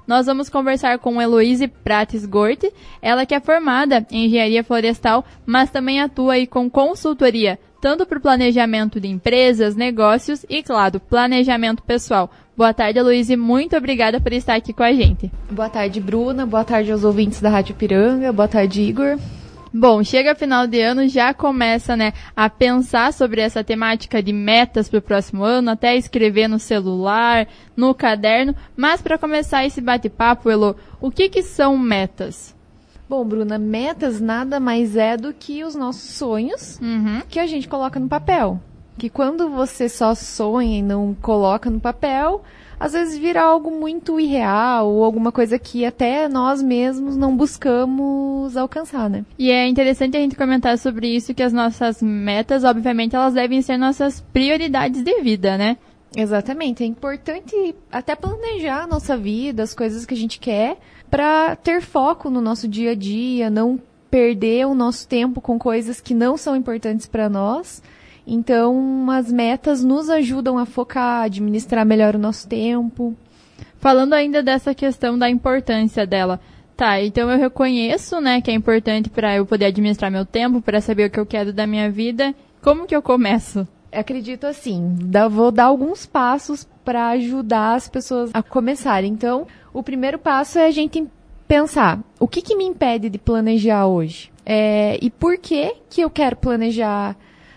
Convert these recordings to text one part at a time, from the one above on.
nós vamos conversar com Heloíse Prates Gorte, ela que é formada em engenharia florestal, mas também atua aí com consultoria, tanto para o planejamento de empresas, negócios e, claro, planejamento pessoal. Boa tarde, Heloíse, muito obrigada por estar aqui com a gente. Boa tarde, Bruna, boa tarde aos ouvintes da Rádio Piranga, boa tarde, Igor. Bom, chega final de ano, já começa, a pensar sobre essa temática de metas para o próximo ano, até escrever no celular, no caderno. Mas para começar esse bate-papo, Elo, o que são metas? Bom, Bruna, metas nada mais é do que os nossos sonhos que a gente coloca no papel. Que quando você só sonha e não coloca no papel, às vezes vira algo muito irreal ou alguma coisa que até nós mesmos não buscamos alcançar, né? E é interessante a gente comentar sobre isso, que as nossas metas, obviamente, elas devem ser nossas prioridades de vida, né? Exatamente. É importante até planejar a nossa vida, as coisas que a gente quer, para ter foco no nosso dia a dia, não perder o nosso tempo com coisas que não são importantes para nós. Então, as metas nos ajudam a focar, a administrar melhor o nosso tempo. Falando ainda dessa questão da importância dela. Tá, então eu reconheço, que é importante para eu poder administrar meu tempo, para saber o que eu quero da minha vida. Como que eu começo? Acredito assim, vou dar alguns passos para ajudar as pessoas a começarem. Então, o primeiro passo é a gente pensar, o que me impede de planejar hoje? E por que eu quero planejar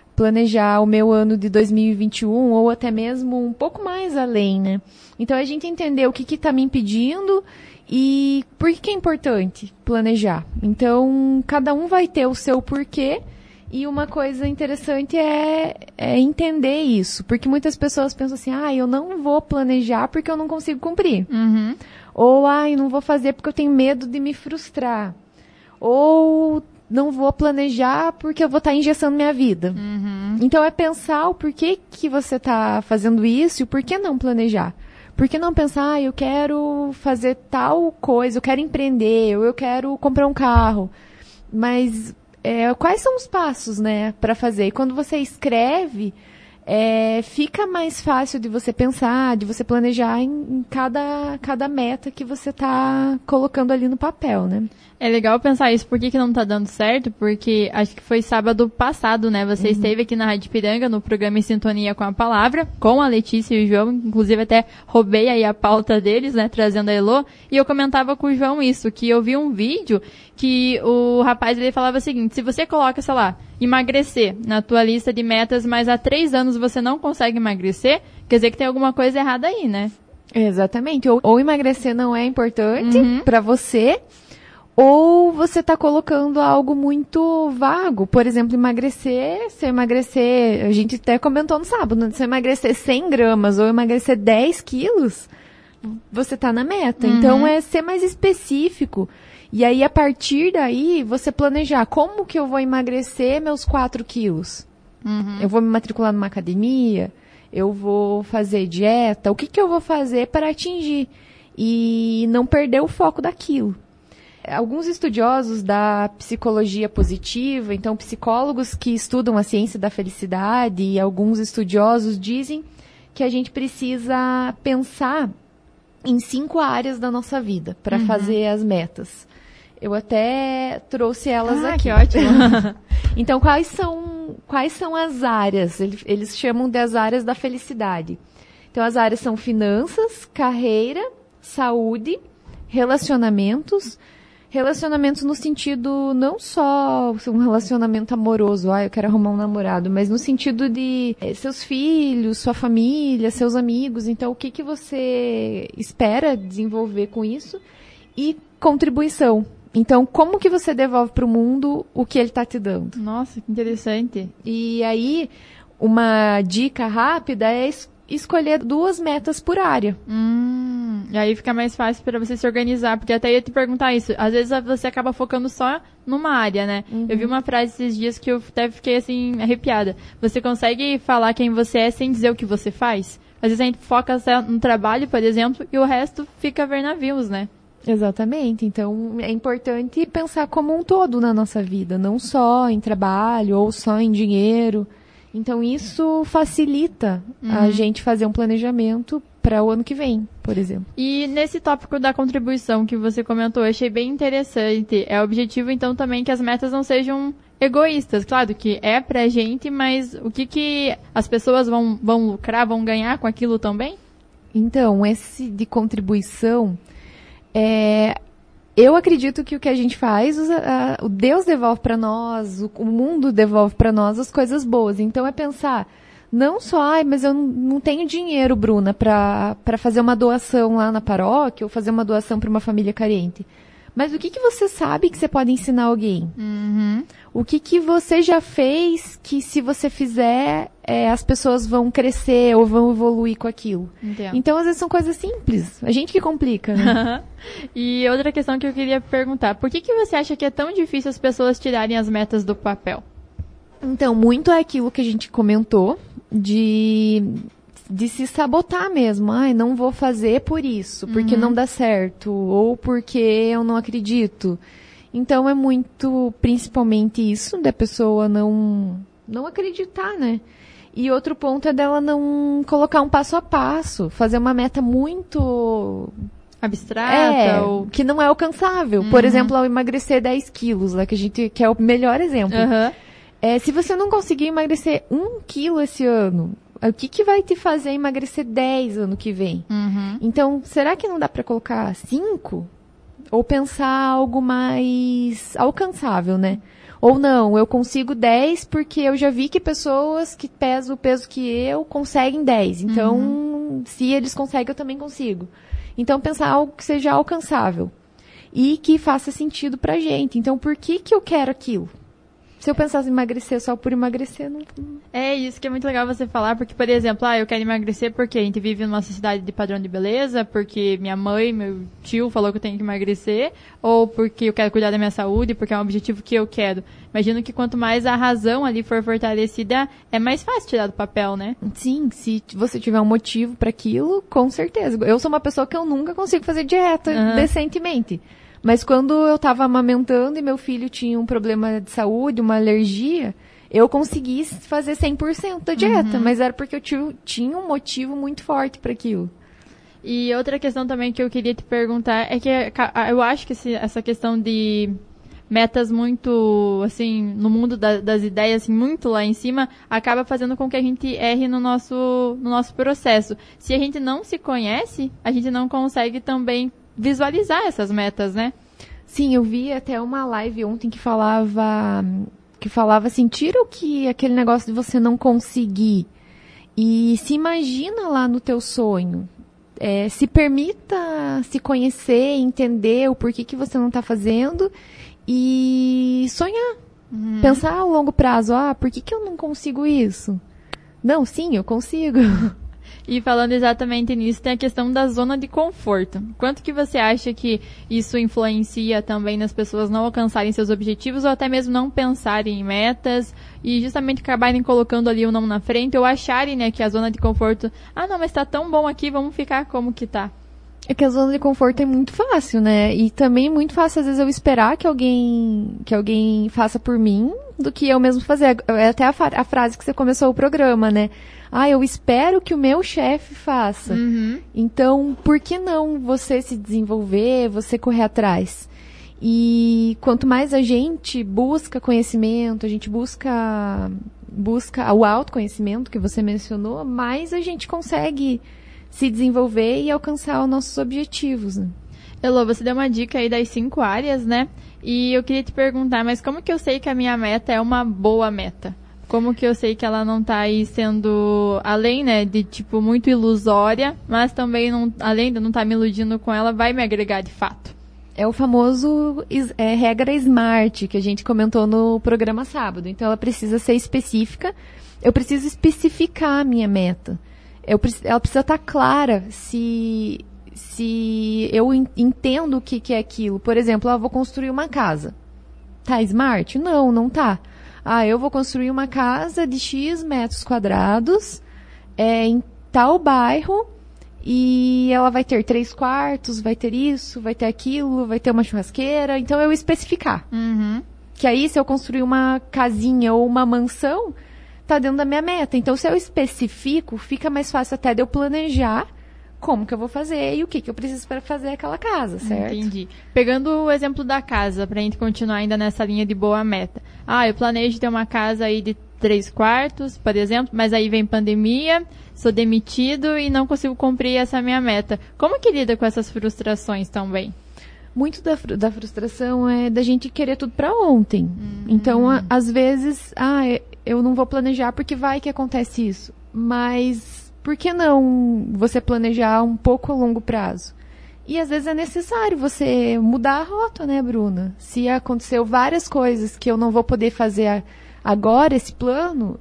o meu ano de 2021 ou até mesmo um pouco mais além, né? Então, a gente entender o que está me impedindo e por que é importante planejar. Então, cada um vai ter o seu porquê e uma coisa interessante é entender isso. Porque muitas pessoas pensam assim, eu não vou planejar porque eu não consigo cumprir. Ou, eu não vou fazer porque eu tenho medo de me frustrar. Ou não vou planejar porque eu vou estar engessando minha vida. Então, é pensar o porquê que você está fazendo isso e o porquê não planejar. Por que não pensar, eu quero fazer tal coisa, eu quero empreender, ou eu quero comprar um carro. Mas quais são os passos, para fazer? E quando você escreve, fica mais fácil de você pensar, de você planejar em cada meta que você está colocando ali no papel, né? É legal pensar isso. Por que não tá dando certo? Porque acho que foi sábado passado, Você esteve aqui na Rádio Piranga, no programa Em Sintonia com a Palavra, com a Letícia e o João. Inclusive até roubei aí a pauta deles, trazendo a Elô. E eu comentava com o João isso, que eu vi um vídeo que o rapaz, ele falava o seguinte, se você coloca, sei lá, emagrecer na tua lista de metas, mas há 3 anos você não consegue emagrecer, quer dizer que tem alguma coisa errada aí, né? Exatamente. Ou emagrecer não é importante para você, ou você está colocando algo muito vago. Por exemplo, se emagrecer, a gente até comentou no sábado, se emagrecer 100 gramas ou emagrecer 10 quilos, você está na meta. Então, é ser mais específico. E aí, a partir daí, você planejar como que eu vou emagrecer meus 4 quilos. Eu vou me matricular numa academia, eu vou fazer dieta, o que eu vou fazer para atingir e não perder o foco daquilo. Alguns estudiosos da psicologia positiva, então psicólogos que estudam a ciência da felicidade e alguns estudiosos dizem que a gente precisa pensar em 5 áreas da nossa vida para fazer as metas. Eu até trouxe elas aqui. Que ótimo! Então, quais são as áreas? Eles chamam das áreas da felicidade. Então, as áreas são finanças, carreira, saúde, relacionamentos no sentido não só um relacionamento amoroso, eu quero arrumar um namorado, mas no sentido de seus filhos, sua família, seus amigos. Então, o que você espera desenvolver com isso? E contribuição. Então, como que você devolve para o mundo o que ele está te dando? Nossa, que interessante. E aí, uma dica rápida é escolher 2 metas por área. E aí fica mais fácil para você se organizar, porque até ia te perguntar isso. Às vezes você acaba focando só numa área, né? Eu vi uma frase esses dias que eu até fiquei assim, arrepiada. Você consegue falar quem você é sem dizer o que você faz? Às vezes a gente foca no trabalho, por exemplo, e o resto fica a ver navios, né? Exatamente. Então, é importante pensar como um todo na nossa vida, não só em trabalho ou só em dinheiro. Então, isso facilita a gente fazer um planejamento para o ano que vem, por exemplo. E nesse tópico da contribuição que você comentou, eu achei bem interessante. É objetivo, então, também que as metas não sejam egoístas. Claro que é pra gente, mas o que as pessoas vão lucrar, vão ganhar com aquilo também? Então, esse de contribuição, eu acredito que o que a gente faz, o Deus devolve para nós, o mundo devolve para nós as coisas boas. Então, é pensar, não só, mas eu não tenho dinheiro, Bruna, para fazer uma doação lá na paróquia ou fazer uma doação para uma família carente. Mas o que você sabe que você pode ensinar alguém? Uhum. O que você já fez que, se você fizer, as pessoas vão crescer ou vão evoluir com aquilo? Entendo. Então, às vezes, são coisas simples. A gente que complica, né? E outra questão que eu queria perguntar. Por que você acha que é tão difícil as pessoas tirarem as metas do papel? Então, muito é aquilo que a gente comentou de se sabotar mesmo. Ai, não vou fazer por isso, porque não dá certo, ou porque eu não acredito. Então, é muito, principalmente isso, da pessoa não acreditar, né? E outro ponto é dela não colocar um passo a passo, fazer uma meta muito abstrata, ou que não é alcançável. Por exemplo, ao emagrecer 10 quilos, lá, que é o melhor exemplo. Se você não conseguir emagrecer 1 quilo esse ano, o que vai te fazer emagrecer 10 ano que vem? Então, será que não dá para colocar 5? Ou pensar algo mais alcançável, né? Ou não, eu consigo 10 porque eu já vi que pessoas que pesam o peso que eu conseguem 10. Então, se eles conseguem, eu também consigo. Então, pensar algo que seja alcançável e que faça sentido pra gente. Então, por que eu quero aquilo? Se eu pensasse em emagrecer só por emagrecer, não... É isso que é muito legal você falar, porque, por exemplo, eu quero emagrecer porque a gente vive numa sociedade de padrão de beleza, porque minha mãe, meu tio falou que eu tenho que emagrecer, ou porque eu quero cuidar da minha saúde, porque é um objetivo que eu quero. Imagino que quanto mais a razão ali for fortalecida, é mais fácil tirar do papel, né? Sim, se você tiver um motivo para aquilo, com certeza. Eu sou uma pessoa que eu nunca consigo fazer dieta decentemente. Mas quando eu estava amamentando e meu filho tinha um problema de saúde, uma alergia, eu consegui fazer 100% da dieta. Mas era porque eu tinha um motivo muito forte para aquilo. E outra questão também que eu queria te perguntar é que eu acho que essa questão de metas muito, assim, no mundo das ideias, assim, muito lá em cima, acaba fazendo com que a gente erre no nosso processo. Se a gente não se conhece, a gente não consegue também visualizar essas metas, né? Sim, eu vi até uma live ontem que falava assim, tira aquele negócio de você não conseguir e se imagina lá no teu sonho. Se permita se conhecer, entender o porquê que você não está fazendo e sonhar. Pensar a longo prazo, por que eu não consigo isso? Não, sim, eu consigo. E falando exatamente nisso, tem a questão da zona de conforto. Quanto que você acha que isso influencia também nas pessoas não alcançarem seus objetivos ou até mesmo não pensarem em metas e justamente acabarem colocando ali o não na frente ou acharem, né, que a zona de conforto, não, mas tá tão bom aqui, vamos ficar como que tá. É que a zona de conforto é muito fácil, né? E também é muito fácil, às vezes, eu esperar que alguém faça por mim do que eu mesmo fazer. É até a frase que você começou o programa, né? Eu espero que o meu chefe faça. Então, por que não você se desenvolver, você correr atrás? E quanto mais a gente busca conhecimento, a gente busca o autoconhecimento que você mencionou, mais a gente consegue se desenvolver e alcançar os nossos objetivos, né? Elô, você deu uma dica aí das 5 áreas, né? E eu queria te perguntar, mas como que eu sei que a minha meta é uma boa meta? Como que eu sei que ela não tá aí sendo, além, né, de, tipo, muito ilusória, mas também, além de não estar me iludindo com ela, vai me agregar de fato? É o famoso regra SMART, que a gente comentou no programa sábado. Então, ela precisa ser específica. Eu preciso especificar a minha meta. Ela precisa estar clara se eu entendo o que é aquilo. Por exemplo, eu vou construir uma casa. Tá SMART? Não tá. Eu vou construir uma casa de X metros quadrados em tal bairro e ela vai ter 3 quartos, vai ter isso, vai ter aquilo, vai ter uma churrasqueira. Então, eu especificar. Que aí, se eu construir uma casinha ou uma mansão, tá dentro da minha meta. Então, se eu especifico, fica mais fácil até de eu planejar como que eu vou fazer e o que eu preciso para fazer aquela casa, certo? Entendi. Pegando o exemplo da casa, pra gente continuar ainda nessa linha de boa meta. Eu planejo ter uma casa aí de 3 quartos, por exemplo, mas aí vem pandemia, sou demitido e não consigo cumprir essa minha meta. Como que lida com essas frustrações também? Muito da frustração é da gente querer tudo para ontem. Então, às vezes, eu não vou planejar porque vai que acontece isso. Mas por que não você planejar um pouco a longo prazo? E às vezes é necessário você mudar a rota, né, Bruna? Se aconteceu várias coisas que eu não vou poder fazer agora, esse plano,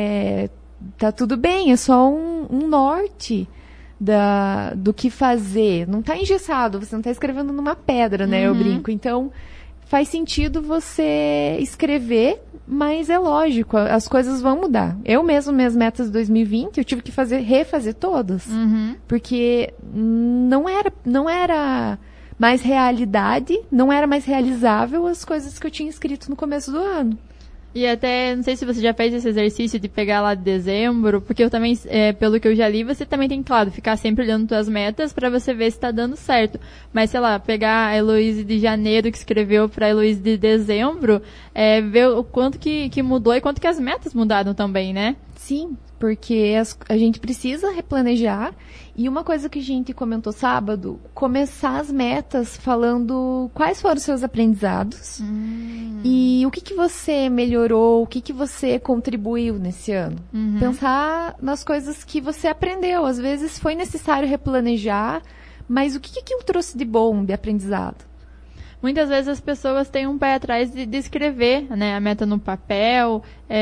tá tudo bem, é só um norte do que fazer. Não está engessado, você não está escrevendo numa pedra, né? Eu brinco. Então, faz sentido você escrever, mas é lógico, as coisas vão mudar. Eu mesmo, minhas metas de 2020, eu tive que refazer todas. Porque não era mais realidade, não era mais realizável as coisas que eu tinha escrito no começo do ano. E até, não sei se você já fez esse exercício de pegar lá de dezembro, porque eu também, pelo que eu já li, você também tem, claro, ficar sempre olhando suas metas pra você ver se tá dando certo. Mas, sei lá, pegar a Heloíse de janeiro que escreveu pra Heloíse de dezembro, ver o quanto que mudou e quanto que as metas mudaram também, né? Sim, porque a gente precisa replanejar. E uma coisa que a gente comentou sábado, começar as metas falando quais foram os seus aprendizados e o que você melhorou, o que você contribuiu nesse ano. Pensar nas coisas que você aprendeu. Às vezes foi necessário replanejar, mas o que eu trouxe de bom, de aprendizado? Muitas vezes as pessoas têm um pé atrás de escrever, né, a meta no papel.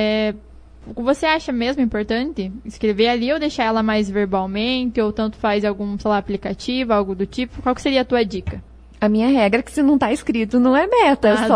Você acha mesmo importante escrever ali ou deixar ela mais verbalmente, ou tanto faz algum, sei lá, aplicativo, algo do tipo? Qual que seria a tua dica? A minha regra é que se não está escrito não é meta, é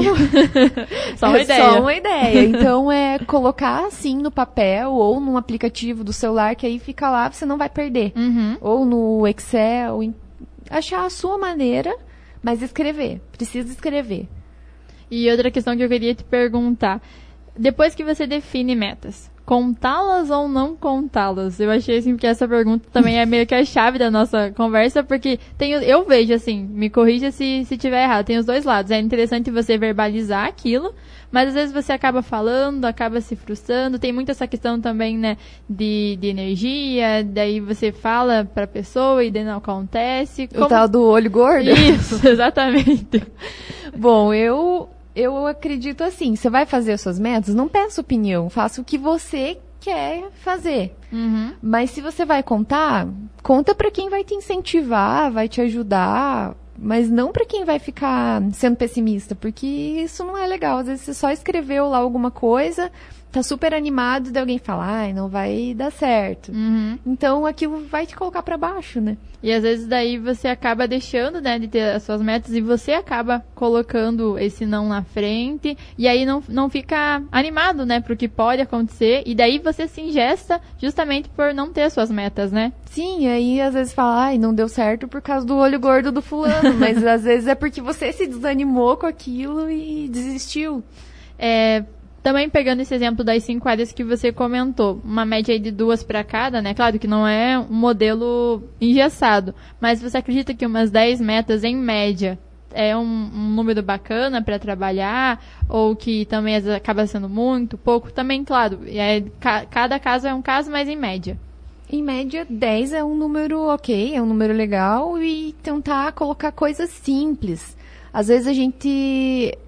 só uma ideia. Só uma ideia. Então é colocar assim no papel ou num aplicativo do celular que aí fica lá, você não vai perder. Ou no Excel, achar a sua maneira, mas escrever. Precisa escrever. E outra questão que eu queria te perguntar. Depois que você define metas, contá-las ou não contá-las? Eu achei assim que essa pergunta também é meio que a chave da nossa conversa, porque eu vejo assim, me corrija se tiver errado, tem os dois lados. É interessante você verbalizar aquilo, mas às vezes você acaba falando, acaba se frustrando. Tem muito essa questão também, né, de energia, daí você fala pra pessoa e daí não acontece. O tal do olho gordo? Isso, exatamente. Bom, eu acredito assim, você vai fazer as suas metas, não peça opinião, faça o que você quer fazer. Mas se você vai contar, conta para quem vai te incentivar, vai te ajudar, mas não para quem vai ficar sendo pessimista, porque isso não é legal. Às vezes você só escreveu lá alguma coisa, tá super animado, e alguém fala, não vai dar certo. Então aquilo vai te colocar para baixo, né? E às vezes daí você acaba deixando, né, de ter as suas metas e você acaba colocando esse não na frente e aí não fica animado, né, pro que pode acontecer e daí você se ingesta justamente por não ter as suas metas, né? Sim, aí às vezes fala, não deu certo por causa do olho gordo do fulano, mas às vezes é porque você se desanimou com aquilo e desistiu. Também pegando esse exemplo das 5 áreas que você comentou, uma média aí de 2 para cada, né? Claro que não é um modelo engessado, mas você acredita que umas 10 metas em média é um número bacana para trabalhar, ou que também às vezes acaba sendo muito, pouco? Também, claro, cada caso é um caso, mas em média. Em média, 10 é um número ok, é um número legal, e tentar colocar coisas simples. Às vezes a gente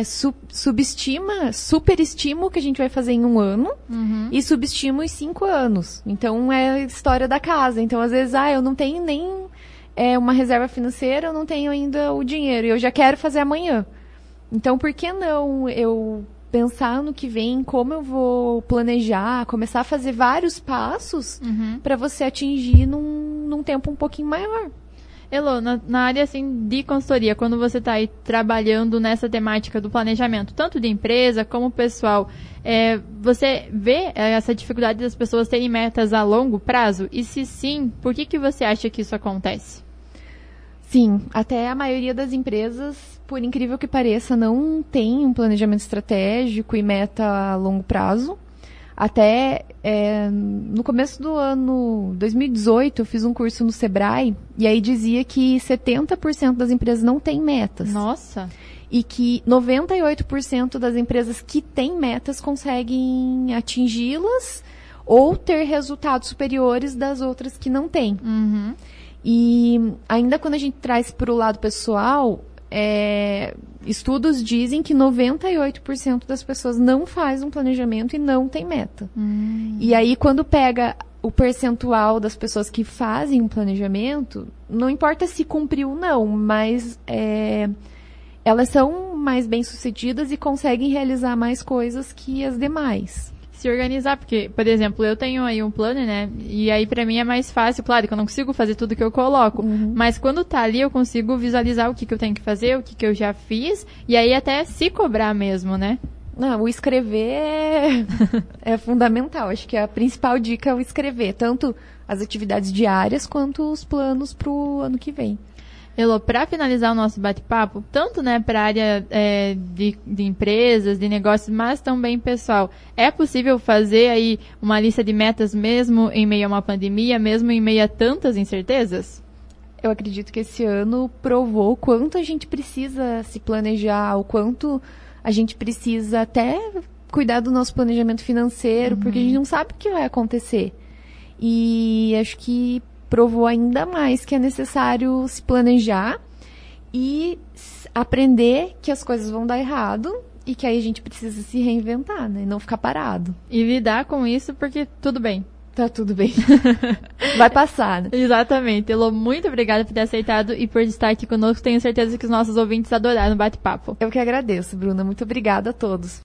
superestima o que a gente vai fazer em um ano e subestima os 5 anos. Então, é a história da casa. Então, às vezes, eu não tenho nem uma reserva financeira, eu não tenho ainda o dinheiro, e eu já quero fazer amanhã. Então, por que não eu pensar no que vem, como eu vou planejar, começar a fazer vários passos para você atingir num tempo um pouquinho maior? Elo, na área assim, de consultoria, quando você está aí trabalhando nessa temática do planejamento, tanto de empresa como pessoal, você vê essa dificuldade das pessoas terem metas a longo prazo? E se sim, por que você acha que isso acontece? Sim, até a maioria das empresas, por incrível que pareça, não tem um planejamento estratégico e meta a longo prazo. Até no começo do ano 2018, eu fiz um curso no Sebrae, e aí dizia que 70% das empresas não têm metas. Nossa! E que 98% das empresas que têm metas conseguem atingi-las ou ter resultados superiores das outras que não têm. Uhum. E ainda quando a gente traz para o lado pessoal, estudos dizem que 98% das pessoas não faz um planejamento e não tem meta. E aí, quando pega o percentual das pessoas que fazem um planejamento, não importa se cumpriu ou não, mas elas são mais bem-sucedidas e conseguem realizar mais coisas que as demais. Se organizar, porque, por exemplo, eu tenho aí um plano, né? E aí pra mim é mais fácil, claro que eu não consigo fazer tudo que eu coloco, mas quando tá ali eu consigo visualizar o que eu tenho que fazer, o que eu já fiz, e aí até se cobrar mesmo, né? Não, o escrever é fundamental. Acho que a principal dica é o escrever, tanto as atividades diárias quanto os planos pro ano que vem. Elô, para finalizar o nosso bate-papo, tanto né, para a área de empresas, de negócios, mas também pessoal, é possível fazer aí uma lista de metas mesmo em meio a uma pandemia, mesmo em meio a tantas incertezas? Eu acredito que esse ano provou o quanto a gente precisa se planejar, o quanto a gente precisa até cuidar do nosso planejamento financeiro, porque a gente não sabe o que vai acontecer. E acho que provou ainda mais que é necessário se planejar e aprender que as coisas vão dar errado e que aí a gente precisa se reinventar, né? E não ficar parado. E lidar com isso porque tudo bem. Tá tudo bem. Vai passar, né? Exatamente. Elô, muito obrigada por ter aceitado e por estar aqui conosco. Tenho certeza que os nossos ouvintes adoraram o bate-papo. Eu que agradeço, Bruna. Muito obrigada a todos.